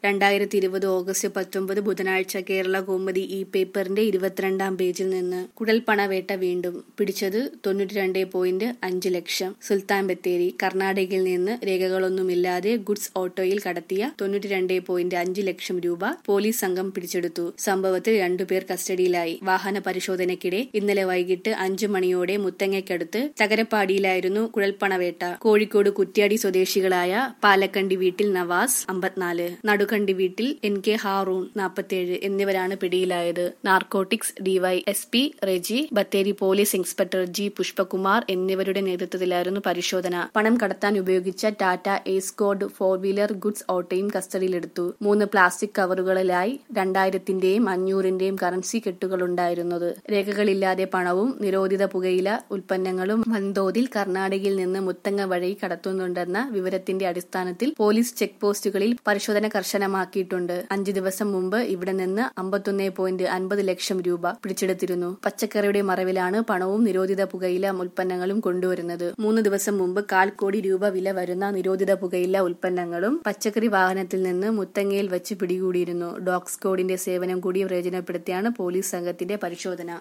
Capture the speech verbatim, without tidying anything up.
രണ്ടായിരത്തി ഇരുപത് ഓഗസ്റ്റ് പത്തൊമ്പത് ബുധനാഴ്ച കേരള കൗമുദി ഈ പേപ്പറിന്റെ ഇരുപത്തിരണ്ടാം പേജിൽ നിന്ന് കുഴൽപ്പണവേട്ട വീണ്ടും പിടിച്ചത് തൊണ്ണൂറ്റി രണ്ട് പോയിന്റ് അഞ്ച് ലക്ഷം. സുൽത്താൻ ബത്തേരി കർണാടകയിൽ നിന്ന് രേഖകളൊന്നുമില്ലാതെ ഗുഡ്സ് ഓട്ടോയിൽ കടത്തിയ തൊണ്ണൂറ്റി രണ്ട് പോയിന്റ് അഞ്ച് ലക്ഷം രൂപ പോലീസ് സംഘം പിടിച്ചെടുത്തു. സംഭവത്തിൽ രണ്ടുപേർ കസ്റ്റഡിയിലായി. വാഹന പരിശോധനയ്ക്കിടെ ഇന്നലെ വൈകിട്ട് അഞ്ചു മണിയോടെ മുത്തങ്ങയ്ക്കടുത്ത് തകരപ്പാടിയിലായിരുന്നു കുഴൽപ്പണവേട്ട. കോഴിക്കോട് കുറ്റ്യാടി സ്വദേശികളായ പാലക്കണ്ടി വീട്ടിൽ നവാസ് അമ്പത്തിനാല്, നടുകണ്ടി വീട്ടിൽ എൻ കെ ഹാറൂൺ നാൽപ്പത്തിയേഴ് എന്നിവരാണ് പിടിയിലായത്. Narcotics DYSP Reji, Bathery police inspector G Pushpakumar എന്നിവരുടെ നേതൃത്വത്തിലായിരുന്നു പരിശോധന. പണം കടത്താൻ ഉപയോഗിച്ച Tata Escort four wheeler goods ഓട്ടോയും കസ്റ്റഡിയിലെടുത്തു. മൂന്ന് പ്ലാസ്റ്റിക് കവറുകളിലായി രണ്ടായിരത്തിന്റെയും അഞ്ഞൂറിന്റെയും കറൻസി കെട്ടുകളുണ്ടായിരുന്നത്. രേഖകളില്ലാതെ പണവും നിരോധിത പുകയില ഉൽപ്പന്നങ്ങളും വൻതോതിൽ കർണാടകയിൽ നിന്ന് മുത്തങ്ങ വഴി കടത്തുന്നുണ്ടെന്ന വിവരത്തിന്റെ അടിസ്ഥാനത്തിൽ പോലീസ് ചെക്ക് പോസ്റ്റുകളിൽ പരിശോധന കർശനമാക്കിയിട്ടുണ്ട്. അഞ്ചു ദിവസം മുമ്പ് ഇവിടെ നിന്ന് അമ്പത്തൊന്ന് പോയിന്റ് അൻപത് ലക്ഷം രൂപ പിടിച്ചെടുത്തിരുന്നു. പച്ചക്കറിയുടെ മറവിലാണ് പണവും നിരോധിത പുകയില ഉൽപ്പന്നങ്ങളും കൊണ്ടുവരുന്നത്. മൂന്ന് ദിവസം മുമ്പ് കാൽ കോടി രൂപ വില വരുന്ന നിരോധിത പുകയില ഉൽപ്പന്നങ്ങളും പച്ചക്കറി വാഹനത്തിൽ നിന്ന് മുത്തങ്ങയിൽ വച്ച് പിടികൂടിയിരുന്നു. ഡോഗ് സ്ക്വാഡിന്റെ സേവനം കൂടി പ്രയോജനപ്പെടുത്തിയാണ് പോലീസ് സംഘത്തിന്റെ പരിശോധന.